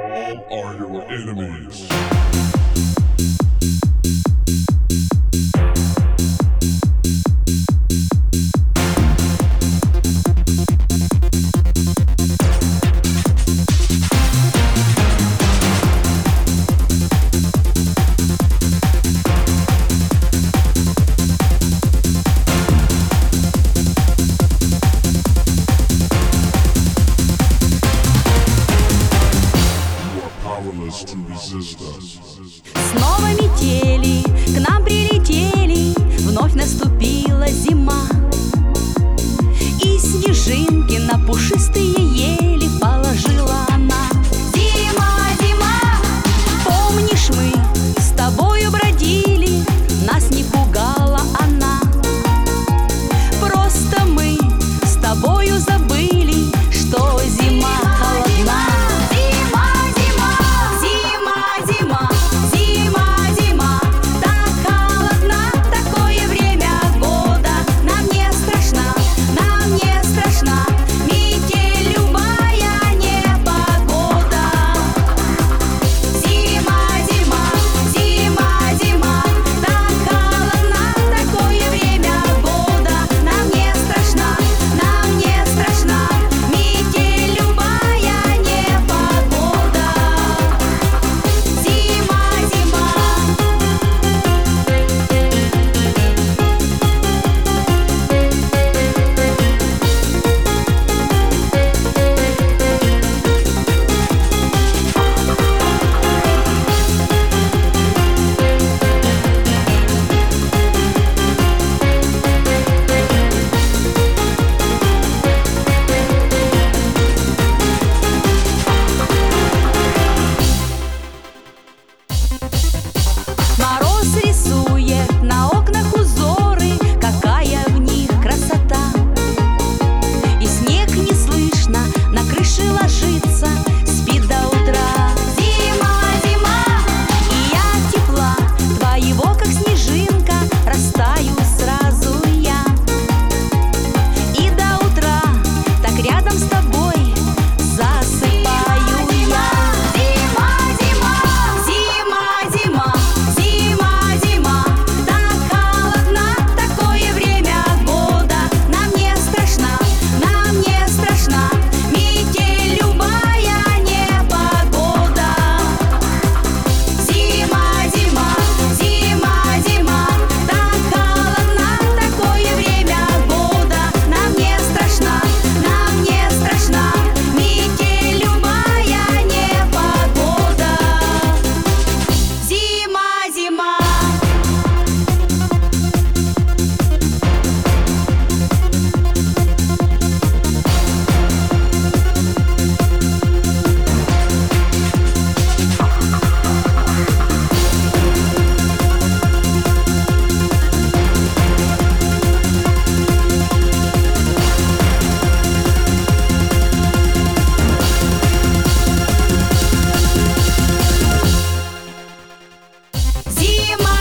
All are your enemies. Снова метели к нам прилетели, вновь наступила зима, и снежинки на пушистые ели положила она. Зима, зима, помнишь, мы с тобою бродили, нас не пугала она. Просто мы с тобою забыли, что зима холодна. Мороз рисует на окнах узоры, какая в них красота. И снег не слышно на крыше ложится, спит до утра. Зима, зима, и я от тепла твоего, как снежинка, растаю сразу я. И до утра так рядом с тобой засыпаю я. Зима, зима, зима, зима. Зима.